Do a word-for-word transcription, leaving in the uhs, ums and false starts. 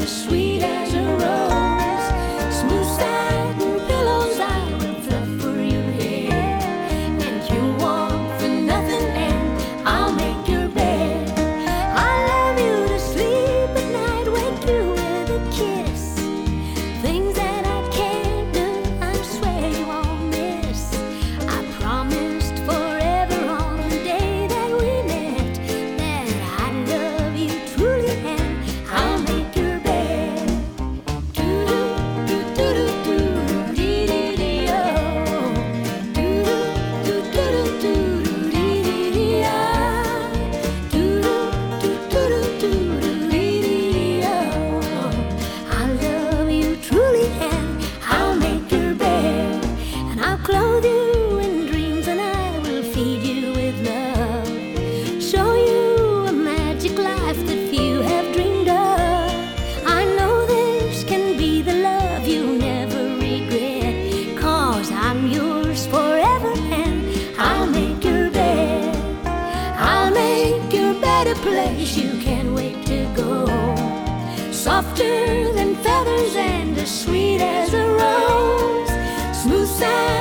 as sweet as a rose. Smooth satin pillows I will fluff for your head, and you want for nothing, and I'll make your bed. I love you to sleep at night, wake you with a kiss. Things that I can't do, I swear you won't miss. I promised forever on the day that we met that I'd love you truly, and I'll make your bed. Do-do-do-do-do-do-dee-dee-dee-oh. Do-do-do-do-do-dee-dee-dee-ah. Do-do-do-do-do-dee-dee-dee-oh. I love you truly, and I'll make your bed. And I'll clothe you in dreams, and I will feed you with love. Show you a magic life that few have dreamed of. I know this can be the love you never regret, 'cause I'm yours forever, and I'll make your bed. I'll make your bed a place you can't wait to go. Softer than feathers and as sweet as a rose. Smooth sound